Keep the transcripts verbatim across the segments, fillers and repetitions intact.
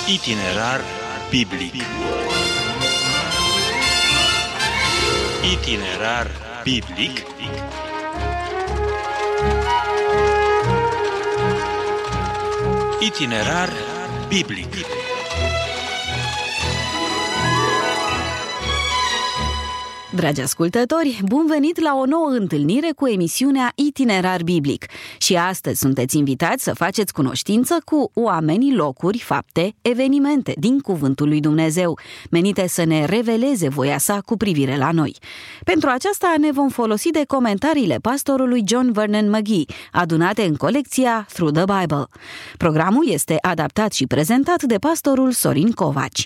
Itinerar biblic. Itinerar biblic. Itinerar biblic. Dragi ascultători, bun venit la o nouă întâlnire cu emisiunea Itinerar Biblic. Și astăzi sunteți invitați să faceți cunoștință cu oamenii, locuri, fapte, evenimente din Cuvântul lui Dumnezeu, menite să ne reveleze voia sa cu privire la noi. Pentru aceasta ne vom folosi de comentariile pastorului John Vernon McGee, adunate în colecția Through the Bible. Programul este adaptat și prezentat de pastorul Sorin Covaci.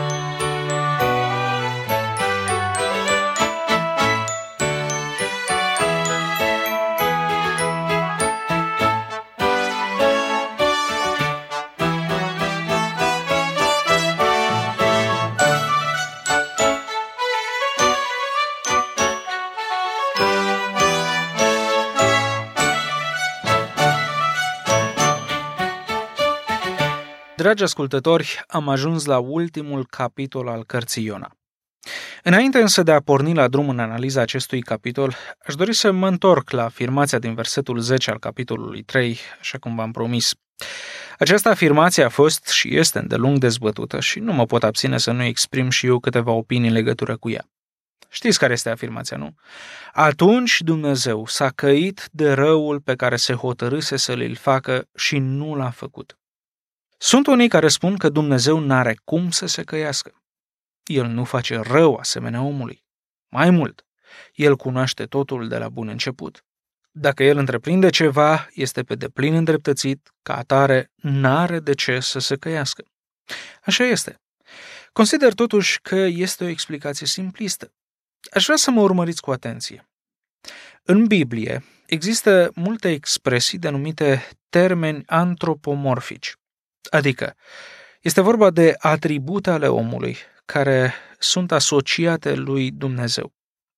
Dragi ascultători, am ajuns la ultimul capitol al cărții Iona. Înainte însă de a porni la drum în analiza acestui capitol, aș dori să mă întorc la afirmația din versetul zece al capitolului trei, așa cum v-am promis. Această afirmație a fost și este îndelung dezbătută și nu mă pot abține să nu exprim și eu câteva opinii în legătură cu ea. Știți care este afirmația, nu? Atunci Dumnezeu s-a căit de răul pe care se hotărâse să l facă și nu l-a făcut. Sunt unii care spun că Dumnezeu n-are cum să se căiască. El nu face rău asemenea omului. Mai mult, El cunoaște totul de la bun început. Dacă El întreprinde ceva, este pe deplin îndreptățit, ca atare n-are de ce să se căiască. Așa este. Consider totuși că este o explicație simplistă. Aș vrea să mă urmăriți cu atenție. În Biblie există multe expresii denumite termeni antropomorfici. Adică, este vorba de atribute ale omului care sunt asociate lui Dumnezeu.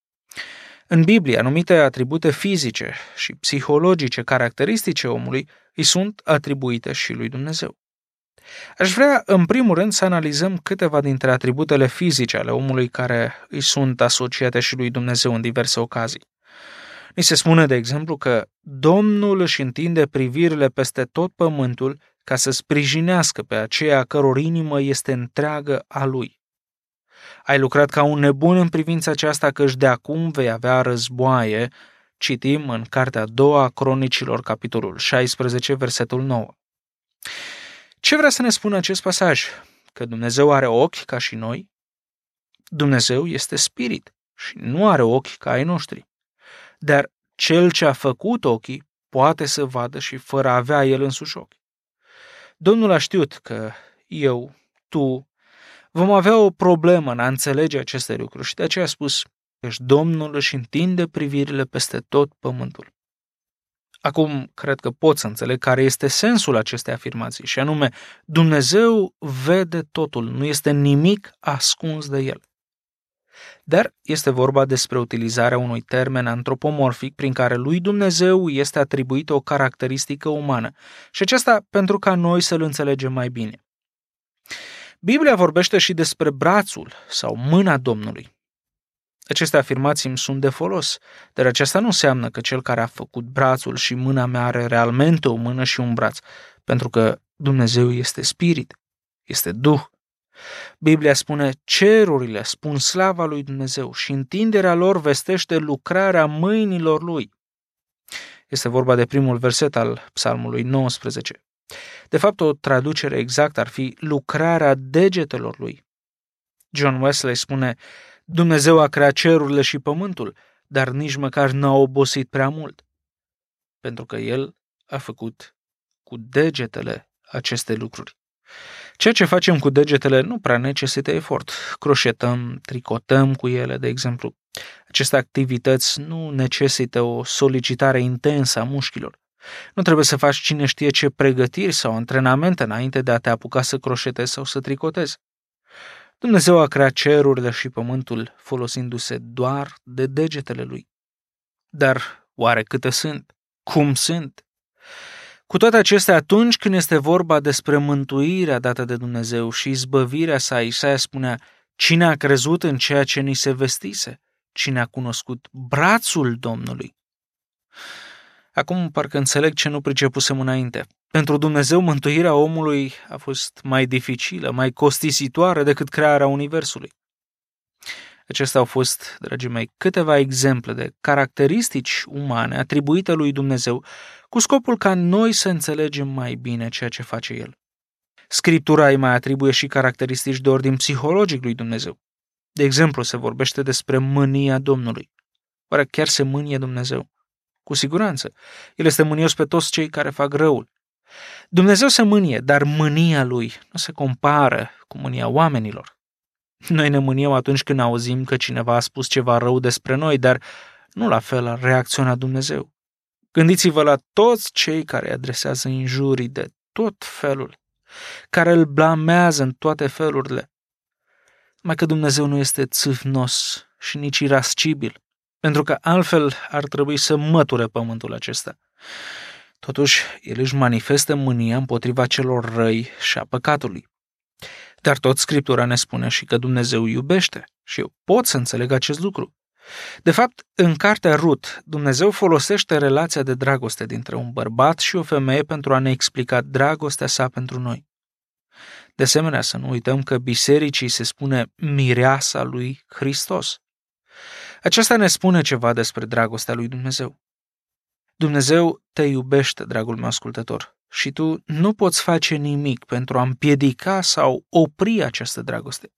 În Biblie, anumite atribute fizice și psihologice caracteristice omului îi sunt atribuite și lui Dumnezeu. Aș vrea, în primul rând, să analizăm câteva dintre atributele fizice ale omului care îi sunt asociate și lui Dumnezeu în diverse ocazii. Ni se spune, de exemplu, că Domnul își întinde privirile peste tot pământul ca să sprijinească pe aceea căror inimă este întreagă a lui. Ai lucrat ca un nebun în privința aceasta, căci de acum vei avea războaie, citim în cartea a doua a Cronicilor, capitolul șaisprezece, versetul nouă. Ce vrea să ne spună acest pasaj? Că Dumnezeu are ochi ca și noi? Dumnezeu este spirit și nu are ochi ca ai noștri. Dar cel ce a făcut ochii poate să vadă și fără a avea el însuși ochi. Domnul a știut că eu, tu, vom avea o problemă în a înțelege aceste lucruri și de aceea a spus că Domnul își întinde privirile peste tot pământul. Acum, cred că pot să înțeleg care este sensul acestei afirmații și anume, Dumnezeu vede totul, nu este nimic ascuns de El. Dar este vorba despre utilizarea unui termen antropomorfic prin care lui Dumnezeu este atribuită o caracteristică umană și aceasta pentru ca noi să-L înțelegem mai bine. Biblia vorbește și despre brațul sau mâna Domnului. Aceste afirmații îmi sunt de folos, dar aceasta nu înseamnă că cel care a făcut brațul și mâna mea are realmente o mână și un braț, pentru că Dumnezeu este spirit, este Duh. Biblia spune, cerurile spun slava lui Dumnezeu și întinderea lor vestește lucrarea mâinilor lui. Este vorba de primul verset al Psalmului nouăsprezece. De fapt, o traducere exactă ar fi lucrarea degetelor lui. John Wesley spune, Dumnezeu a creat cerurile și pământul, dar nici măcar n-a obosit prea mult, pentru că El a făcut cu degetele aceste lucruri. Ceea ce facem cu degetele nu prea necesită efort. Croșetăm, tricotăm cu ele, de exemplu. Aceste activități nu necesită o solicitare intensă a mușchilor. Nu trebuie să faci cine știe ce pregătiri sau antrenamente înainte de a te apuca să croșetezi sau să tricotezi. Dumnezeu a creat cerurile și pământul folosindu-se doar de degetele Lui. Dar oare câte sunt? Cum sunt? Cu toate acestea, atunci când este vorba despre mântuirea dată de Dumnezeu și izbăvirea sa, Isaia spunea: cine a crezut în ceea ce ni se vestise? Cine a cunoscut brațul Domnului? Acum parcă înțeleg ce nu pricepusem înainte. Pentru Dumnezeu, mântuirea omului a fost mai dificilă, mai costisitoare decât crearea Universului. Acestea au fost, dragii mei, câteva exemple de caracteristici umane atribuite lui Dumnezeu, cu scopul ca noi să înțelegem mai bine ceea ce face El. Scriptura îi mai atribuie și caracteristici de ordin psihologic lui Dumnezeu. De exemplu, se vorbește despre mânia Domnului. Oare chiar se mânie Dumnezeu? Cu siguranță. El este mânios pe toți cei care fac răul. Dumnezeu se mânie, dar mânia Lui nu se compară cu mânia oamenilor. Noi ne mâniem atunci când auzim că cineva a spus ceva rău despre noi, dar nu la fel a reacționat Dumnezeu. Gândiți-vă la toți cei care îi adresează injurii de tot felul, care îl blamează în toate felurile. Mai că Dumnezeu nu este țâfnos și nici irascibil, pentru că altfel ar trebui să măture pământul acesta. Totuși, El își manifestă mânia împotriva celor răi și a păcatului. Dar tot Scriptura ne spune și că Dumnezeu iubește și eu pot să înțeleg acest lucru. De fapt, în cartea Rut, Dumnezeu folosește relația de dragoste dintre un bărbat și o femeie pentru a ne explica dragostea sa pentru noi. De asemenea, să nu uităm că bisericii se spune mireasa lui Hristos. Aceasta ne spune ceva despre dragostea lui Dumnezeu. Dumnezeu te iubește, dragul meu ascultător, și tu nu poți face nimic pentru a împiedica sau opri această dragoste.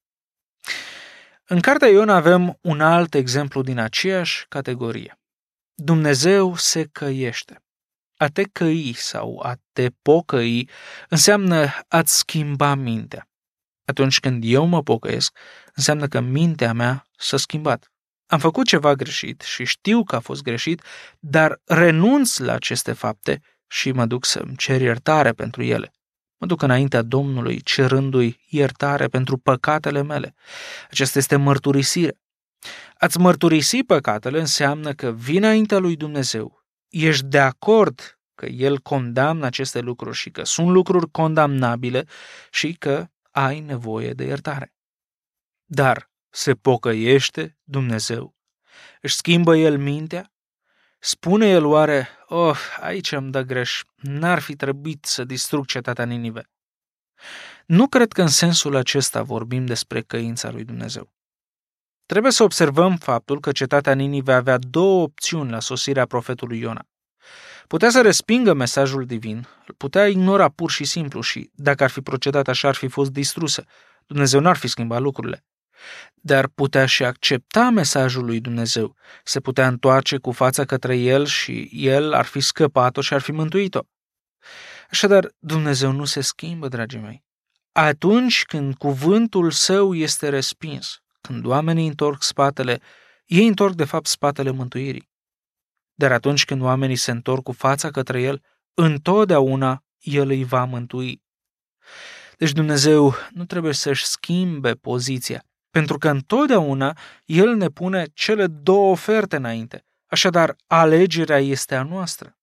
În cartea Ion avem un alt exemplu din aceeași categorie. Dumnezeu se căiește. A te căi sau a te pocăi înseamnă a-ți schimba mintea. Atunci când eu mă pocăiesc, înseamnă că mintea mea s-a schimbat. Am făcut ceva greșit și știu că a fost greșit, dar renunț la aceste fapte și mă duc să-mi cer iertare pentru ele. Mă duc înaintea Domnului cerându-i iertare pentru păcatele mele. Aceasta este mărturisire. A-ți mărturisi păcatele înseamnă că vii înaintea lui Dumnezeu, ești de acord că El condamnă aceste lucruri și că sunt lucruri condamnabile și că ai nevoie de iertare. Dar se pocăiește Dumnezeu? Își schimbă El mintea? Spune El oare, oh, aici am dat greș, n-ar fi trebuit să distrug cetatea Ninive? Nu cred că în sensul acesta vorbim despre căința lui Dumnezeu. Trebuie să observăm faptul că cetatea Ninive avea două opțiuni la sosirea profetului Iona. Putea să respingă mesajul divin, îl putea ignora pur și simplu și, dacă ar fi procedat așa, ar fi fost distrusă. Dumnezeu n-ar fi schimbat lucrurile. Dar putea și accepta mesajul lui Dumnezeu, se putea întoarce cu fața către El și El ar fi scăpat-o și ar fi mântuit-o. Așadar, Dumnezeu nu se schimbă, dragii mei. Atunci când cuvântul Său este respins, când oamenii întorc spatele, ei întorc de fapt spatele mântuirii. Dar atunci când oamenii se întorc cu fața către El, întotdeauna El îi va mântui. Deci Dumnezeu nu trebuie să-și schimbe poziția, pentru că întotdeauna El ne pune cele două oferte înainte. Așadar, alegerea este a noastră.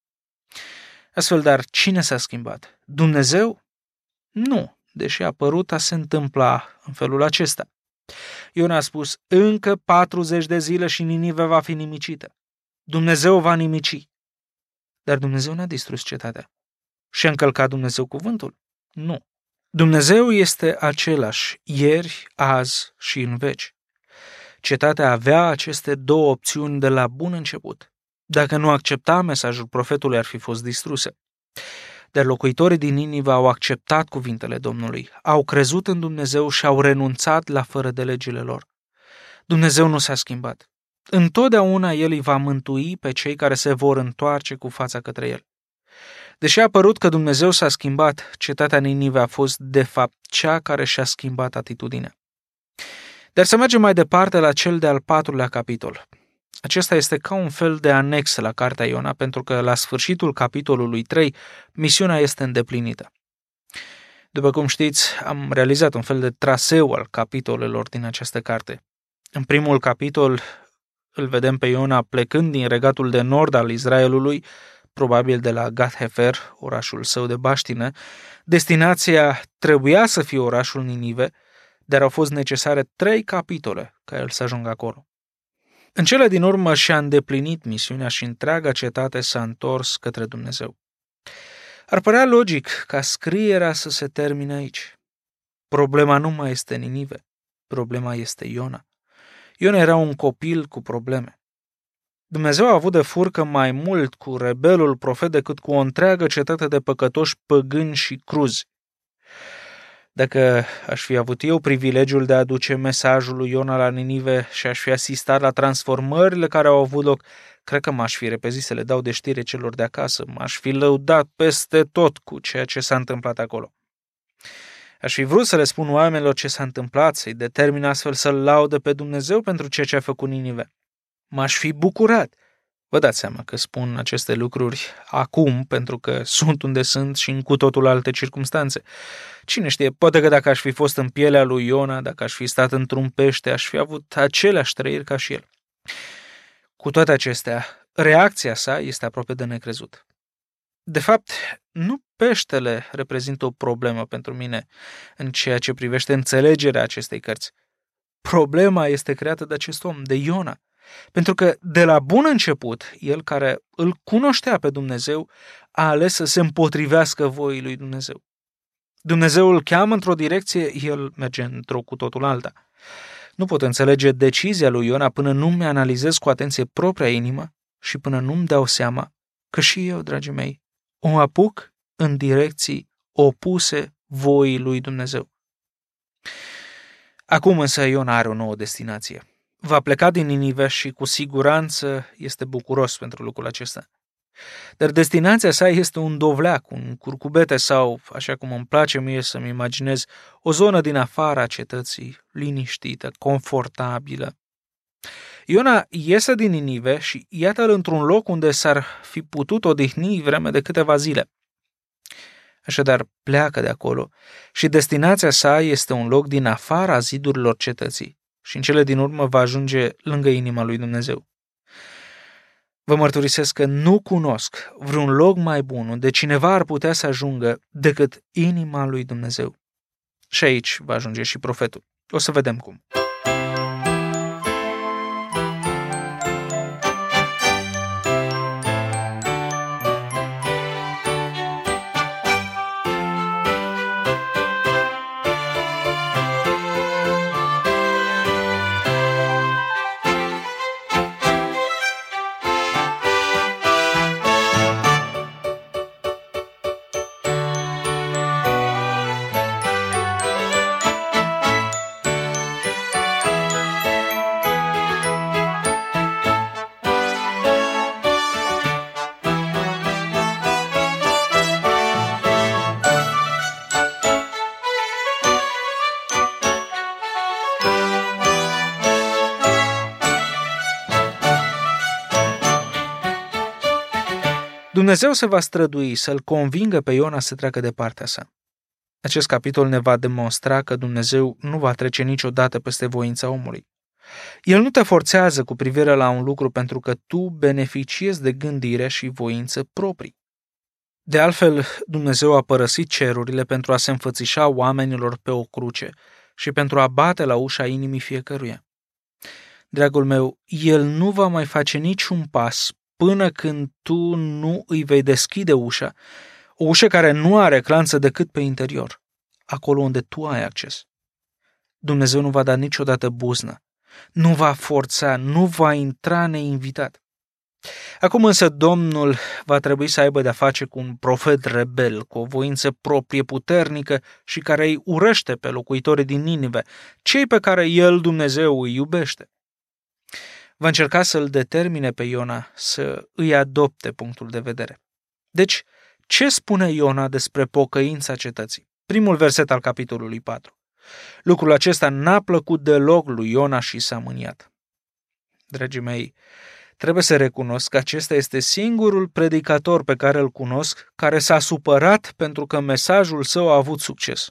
Astfel, dar cine s-a schimbat? Dumnezeu? Nu, deși a părut a se întâmpla în felul acesta. Iona a spus, încă patruzeci de zile și Ninive va fi nimicită. Dumnezeu va nimici. Dar Dumnezeu n-a distrus cetatea. Și-a încălcat Dumnezeu cuvântul? Nu. Dumnezeu este același, ieri, azi și în veci. Cetatea avea aceste două opțiuni de la bun început. Dacă nu accepta mesajul profetului, ar fi fost distrusă. Dar locuitorii din Ninive au acceptat cuvintele Domnului, au crezut în Dumnezeu și au renunțat la fără de legile lor. Dumnezeu nu s-a schimbat. Întotdeauna El îi va mântui pe cei care se vor întoarce cu fața către El. Deși a părut că Dumnezeu s-a schimbat, cetatea Ninive a fost de fapt cea care și-a schimbat atitudinea. Dar să mergem mai departe la cel de-al patrulea capitol. Acesta este ca un fel de anexă la cartea Iona, pentru că la sfârșitul capitolului trei, misiunea este îndeplinită. După cum știți, am realizat un fel de traseu al capitolelor din această carte. În primul capitol îl vedem pe Iona plecând din regatul de nord al Israelului, probabil de la Gat-Hefer, orașul său de baștină. Destinația trebuia să fie orașul Ninive, dar au fost necesare trei capitole ca el să ajungă acolo. În cele din urmă și-a îndeplinit misiunea și întreaga cetate s-a întors către Dumnezeu. Ar părea logic ca scrierea să se termine aici. Problema nu mai este Ninive, problema este Iona. Iona era un copil cu probleme. Dumnezeu a avut de furcă mai mult cu rebelul profet decât cu o întreagă cetate de păcătoși păgâni și cruzi. Dacă aș fi avut eu privilegiul de a aduce mesajul lui Iona la Ninive și aș fi asistat la transformările care au avut loc, cred că m-aș fi repezit să le dau de știre celor de acasă, m-aș fi lăudat peste tot cu ceea ce s-a întâmplat acolo. Aș fi vrut să le spun oamenilor ce s-a întâmplat, să-i determin astfel să-L laude pe Dumnezeu pentru ceea ce a făcut Ninive. M-aș fi bucurat. Vă dați seama că spun aceste lucruri acum, pentru că sunt unde sunt și în cu totul alte circumstanțe. Cine știe, poate că dacă aș fi fost în pielea lui Iona, dacă aș fi stat într-un pește, aș fi avut aceleași trăiri ca și el. Cu toate acestea, reacția sa este aproape de necrezut. De fapt, nu peștele reprezintă o problemă pentru mine în ceea ce privește înțelegerea acestei cărți. Problema este creată de acest om, de Iona. Pentru că de la bun început, el care îl cunoștea pe Dumnezeu, a ales să se împotrivească voii lui Dumnezeu. Dumnezeu îl cheamă într-o direcție, el merge într-o cu totul alta. Nu pot înțelege decizia lui Iona până nu mi-analizez cu atenție propria inimă și până nu-mi dau seama că și eu, dragii mei, o apuc în direcții opuse voii lui Dumnezeu. Acum însă Iona are o nouă destinație. Va pleca din Ninive și cu siguranță este bucuros pentru lucrul acesta. Dar destinația sa este un dovleac, un curcubete sau, așa cum îmi place mie să-mi imaginez, o zonă din afara cetății, liniștită, confortabilă. Iona iese din Ninive și iată-l într-un loc unde s-ar fi putut odihni vreme de câteva zile. Așadar, pleacă de acolo și destinația sa este un loc din afara zidurilor cetății și în cele din urmă va ajunge lângă inima lui Dumnezeu. Vă mărturisesc că nu cunosc vreun loc mai bun unde cineva ar putea să ajungă decât inima lui Dumnezeu. Și aici va ajunge și profetul. O să vedem cum. Dumnezeu se va strădui să-l convingă pe Iona să treacă de partea sa. Acest capitol ne va demonstra că Dumnezeu nu va trece niciodată peste voința omului. El nu te forțează cu privire la un lucru pentru că tu beneficiezi de gândire și voință proprii. De altfel, Dumnezeu a părăsit cerurile pentru a se înfățișa oamenilor pe o cruce și pentru a bate la ușa inimii fiecăruia. Dragul meu, El nu va mai face niciun pas până când tu nu îi vei deschide ușa, o ușă care nu are clanță decât pe interior, acolo unde tu ai acces. Dumnezeu nu va da niciodată buznă, nu va forța, nu va intra neinvitat. Acum însă Domnul va trebui să aibă de-a face cu un profet rebel, cu o voință proprie puternică și care îi urăște pe locuitorii din Ninive, cei pe care El, Dumnezeu, îi iubește. Va încerca să-l determine pe Iona să îi adopte punctul de vedere. Deci, ce spune Iona despre pocăința cetății? Primul verset al capitolului patru. Lucrul acesta n-a plăcut deloc lui Iona și s-a mâniat. Dragii mei, trebuie să recunosc că acesta este singurul predicator pe care îl cunosc care s-a supărat pentru că mesajul său a avut succes.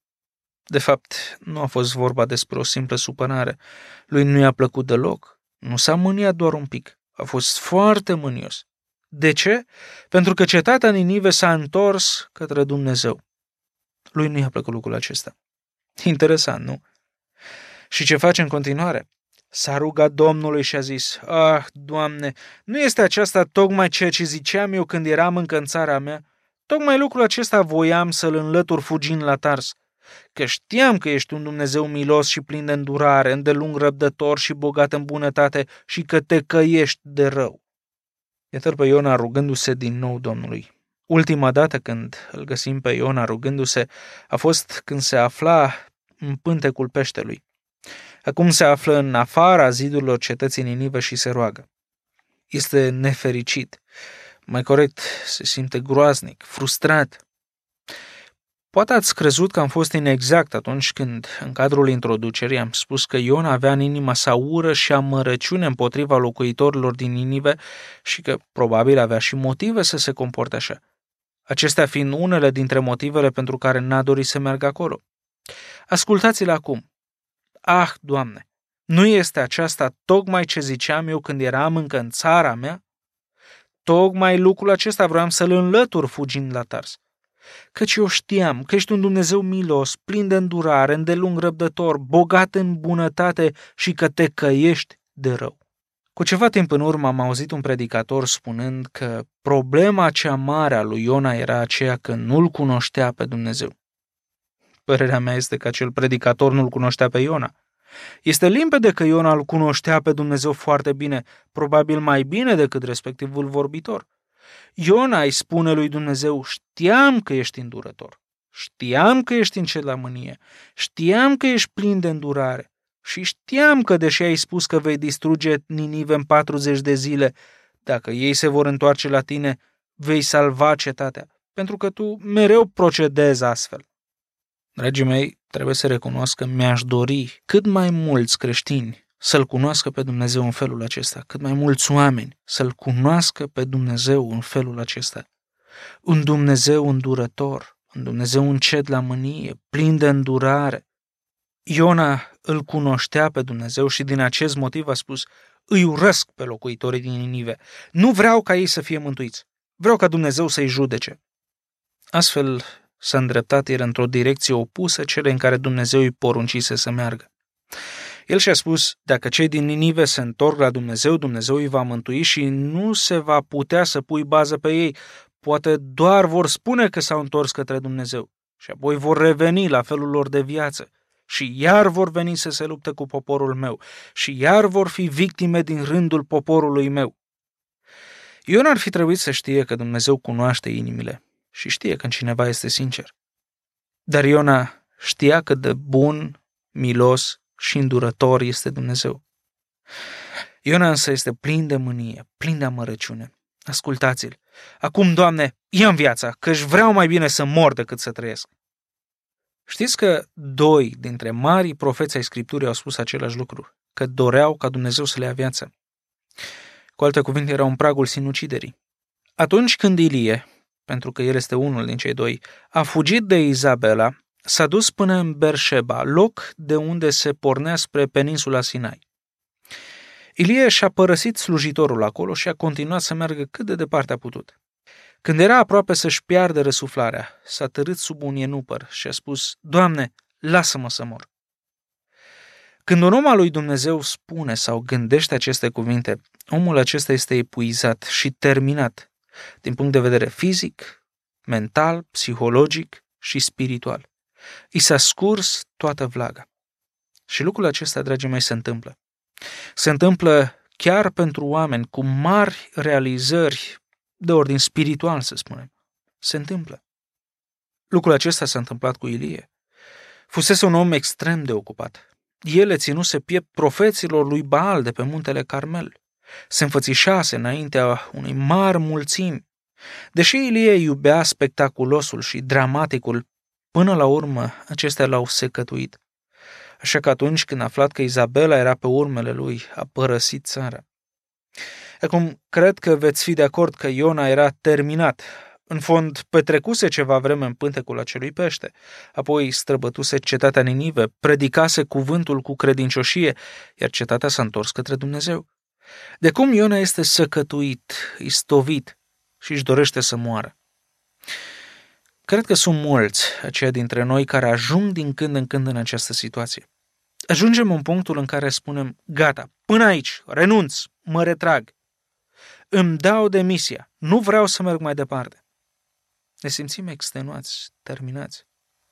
De fapt, nu a fost vorba despre o simplă supărare. Lui nu i-a plăcut deloc. Nu s-a mâniat doar un pic. A fost foarte mânios. De ce? Pentru că cetatea Ninive s-a întors către Dumnezeu. Lui nu i-a plăcut lucrul acesta. Interesant, nu? Și ce face în continuare? S-a rugat Domnului și a zis: Ah, Doamne, nu este aceasta tocmai ceea ce ziceam eu când eram încă în țara mea? Tocmai lucrul acesta voiam să-l înlătur fugind la Tars, că știam că ești un Dumnezeu milos și plin de îndurare, îndelung răbdător și bogat în bunătate și că te căiești de rău. Iată pe Iona rugându-se din nou Domnului. Ultima dată când îl găsim pe Iona rugându-se a fost când se afla în pântecul peștelui. Acum se află în afara zidurilor cetății Ninive și se roagă. Este nefericit. Mai corect, se simte groaznic, frustrat. Poate ați crezut că am fost inexact atunci când, în cadrul introducerii, am spus că Iona avea în inima sa ură și amărăciune împotriva locuitorilor din Ninive și că probabil avea și motive să se comporte așa. Acestea fiind unele dintre motivele pentru care n-a dorit să meargă acolo. Ascultați-le acum. Ah, Doamne, nu este aceasta tocmai ce ziceam eu când eram încă în țara mea? Tocmai lucrul acesta vreau să-l înlătur fugind la Tars. Căci eu știam că ești un Dumnezeu milos, plin de îndurare, îndelung răbdător, bogat în bunătate și că te căiești de rău. Cu ceva timp în urmă am auzit un predicator spunând că problema cea mare a lui Iona era aceea că nu-l cunoștea pe Dumnezeu. Părerea mea este că acel predicator nu-l cunoștea pe Iona. Este limpede că Iona îl cunoștea pe Dumnezeu foarte bine, probabil mai bine decât respectivul vorbitor. Iona îi spune lui Dumnezeu: știam că ești îndurător, știam că ești încet la mânie, știam că ești plin de îndurare și știam că, deși ai spus că vei distruge Ninive în patruzeci de zile, dacă ei se vor întoarce la tine, vei salva cetatea, pentru că tu mereu procedezi astfel. Dragii mei, trebuie să recunosc că mi-aș dori cât mai mulți creștini să-L cunoască pe Dumnezeu în felul acesta, cât mai mulți oameni să-L cunoască pe Dumnezeu în felul acesta. Un Dumnezeu îndurător, un Dumnezeu încet la mânie, plin de îndurare. Iona îl cunoștea pe Dumnezeu și din acest motiv a spus: îi urăsc pe locuitorii din Ninive, nu vreau ca ei să fie mântuiți, vreau ca Dumnezeu să-i judece. Astfel s-a îndreptat el într-o direcție opusă celei în care Dumnezeu îi poruncise să meargă. El și-a spus: dacă cei din Ninive se întorc la Dumnezeu, Dumnezeu îi va mântui și nu se va putea să pui bază pe ei. Poate doar vor spune că s-au întors către Dumnezeu și apoi vor reveni la felul lor de viață și iar vor veni să se lupte cu poporul meu și iar vor fi victime din rândul poporului meu. Iona ar fi trebuit să știe că Dumnezeu cunoaște inimile și știe când cineva este sincer. Dar Iona știa cât de bun, milos și îndurător este Dumnezeu. Iona însă este plin de mânie, plin de amărăciune. Ascultați-l. Acum, Doamne, ia-mi viața, că-și vreau mai bine să mor decât să trăiesc. Știți că doi dintre marii profeți ai Scripturii au spus același lucru, că doreau ca Dumnezeu să le ia viața. Cu alte cuvinte, erau în pragul sinuciderii. Atunci când Ilie, pentru că el este unul din cei doi, a fugit de Izabela, s-a dus până în Berșeba, loc de unde se pornea spre peninsula Sinai. Ilie și-a părăsit slujitorul acolo și a continuat să meargă cât de departe a putut. Când era aproape să-și piardă răsuflarea, s-a târât sub un ienupăr și a spus: Doamne, lasă-mă să mor. Când un om al lui Dumnezeu spune sau gândește aceste cuvinte, omul acesta este epuizat și terminat din punct de vedere fizic, mental, psihologic și spiritual. I s-a scurs toată vlaga. Și lucrul acesta, dragii mei, se întâmplă. Se întâmplă chiar pentru oameni cu mari realizări de ordin spiritual, să spunem. Se întâmplă. Lucrul acesta s-a întâmplat cu Ilie. Fusese un om extrem de ocupat. El le ținuse piept profeților lui Baal de pe muntele Carmel. Se înfățișase înaintea unei mari mulțimi. Deși Ilie iubea spectaculosul și dramaticul, până la urmă acestea l-au secătuit. Așa că atunci când a aflat că Izabela era pe urmele lui, a părăsit țara. Acum, cred că veți fi de acord că Iona era terminat. În fond, petrecuse ceva vreme în pântecul acelui pește, apoi străbătuse cetatea Ninive, predicase cuvântul cu credincioșie, iar cetatea s-a întors către Dumnezeu. De cum Iona este săcătuit, istovit, și își dorește să moară. Cred că sunt mulți aceia dintre noi care ajung din când în când în această situație. Ajungem în punctul în care spunem, gata, până aici, renunț, mă retrag, îmi dau demisia, nu vreau să merg mai departe. Ne simțim extenuați, terminați.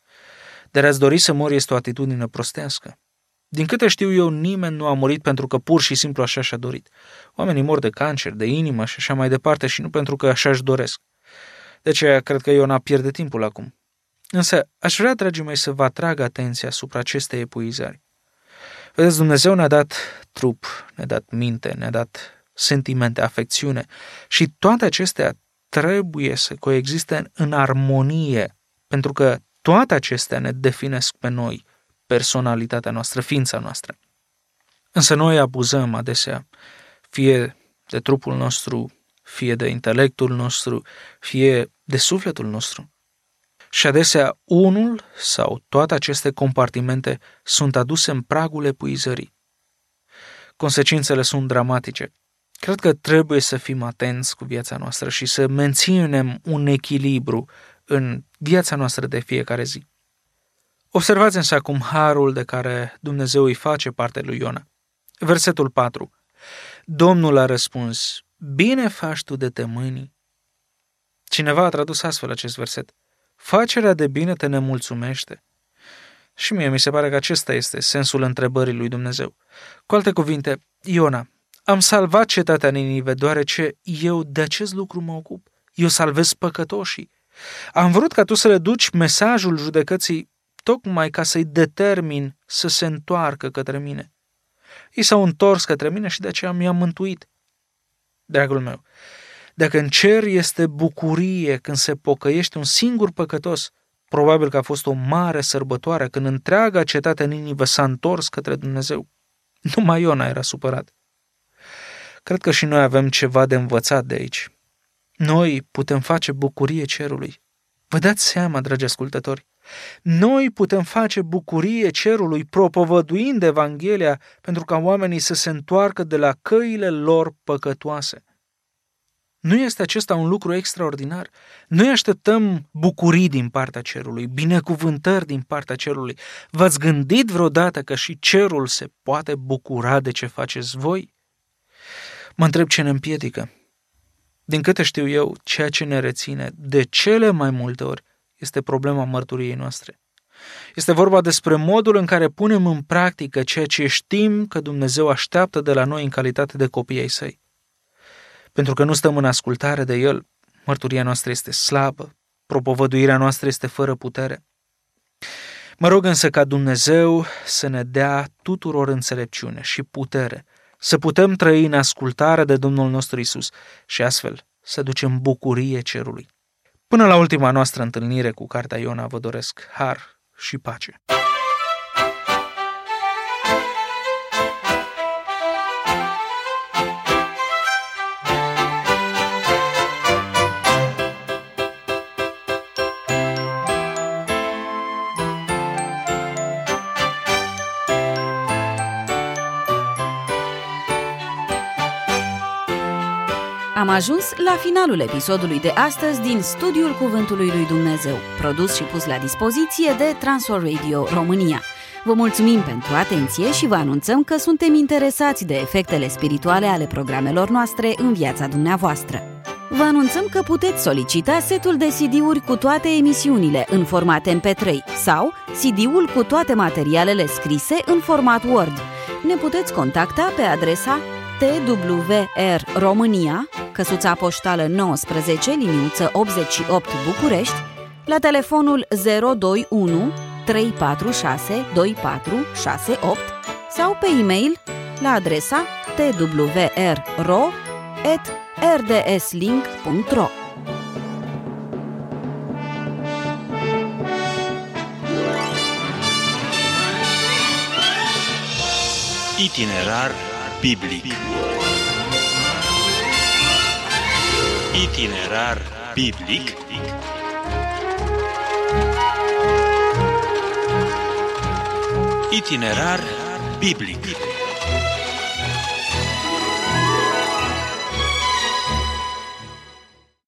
Dar ați dori să mori este o atitudine prostească. Din câte știu eu, nimeni nu a murit pentru că pur și simplu așa și-a dorit. Oamenii mor de cancer, de inimă și așa mai departe și nu pentru că așa își doresc. De aceea cred că Iona pierde timpul acum. Însă aș vrea, dragii mei, să vă atrag atenția asupra acestei epuizări. Vedeți, Dumnezeu ne-a dat trup, ne-a dat minte, ne-a dat sentimente, afecțiune și toate acestea trebuie să coexiste în armonie, pentru că toate acestea ne definesc pe noi, personalitatea noastră, ființa noastră. Însă noi abuzăm adesea, fie de trupul nostru, fie de intelectul nostru, fie de sufletul nostru. Și adesea unul sau toate aceste compartimente sunt aduse în pragul epuizării. Consecințele sunt dramatice. Cred că trebuie să fim atenți cu viața noastră și să menținem un echilibru în viața noastră de fiecare zi. Observați însă acum harul de care Dumnezeu îi face parte lui Iona. Versetul patru. Domnul a răspuns, bine faci tu de te mâni. Cineva a tradus astfel acest verset. Facerea de bine te nemulțumește. Și mie mi se pare că acesta este sensul întrebării lui Dumnezeu. Cu alte cuvinte, Iona, am salvat cetatea Ninive deoarece eu de acest lucru mă ocup. Eu salvez păcătoșii. Am vrut ca tu să le duci mesajul judecății tocmai ca să-i determin să se întoarcă către mine. Ei s-au întors către mine și de aceea mi-am mântuit. Dragul meu, dacă în cer este bucurie când se pocăiește un singur păcătos, probabil că a fost o mare sărbătoare când întreaga cetate Ninive s-a întors către Dumnezeu. Numai Iona era supărat. Cred că și noi avem ceva de învățat de aici. Noi putem face bucurie cerului. Vă dați seama, dragi ascultători? Noi putem face bucurie cerului propovăduind Evanghelia pentru ca oamenii să se întoarcă de la căile lor păcătoase. Nu este acesta un lucru extraordinar? Noi așteptăm bucurii din partea cerului, binecuvântări din partea cerului. V-ați gândit vreodată că și cerul se poate bucura de ce faceți voi? Mă întreb ce ne împiedică. Din câte știu eu, ceea ce ne reține de cele mai multe ori este problema mărturiei noastre. Este vorba despre modul în care punem în practică ceea ce știm că Dumnezeu așteaptă de la noi în calitate de copii ai săi. Pentru că nu stăm în ascultare de El, mărturia noastră este slabă, propovăduirea noastră este fără putere. Mă rog însă ca Dumnezeu să ne dea tuturor înțelepciune și putere, să putem trăi în ascultare de Domnul nostru Iisus și astfel să ducem bucurie cerului. Până la ultima noastră întâlnire cu Cartea Iona vă doresc har și pace. Am ajuns la finalul episodului de astăzi din Studiul Cuvântului lui Dumnezeu, produs și pus la dispoziție de Transworld Radio România. Vă mulțumim pentru atenție și vă anunțăm că suntem interesați de efectele spirituale ale programelor noastre în viața dumneavoastră. Vă anunțăm că puteți solicita setul de C D-uri cu toate emisiunile în format M P trei sau C D-ul cu toate materialele scrise în format Word. Ne puteți contacta pe adresa T W R România, căsuța poștală nouăsprezece, liniuță optzeci și opt București, la telefonul zero doi unu trei patru șase doi patru șase opt sau pe e-mail la adresa t w r ro at r d s link punct ro. Itinerar biblic. Itinerar biblic. Itinerar biblic.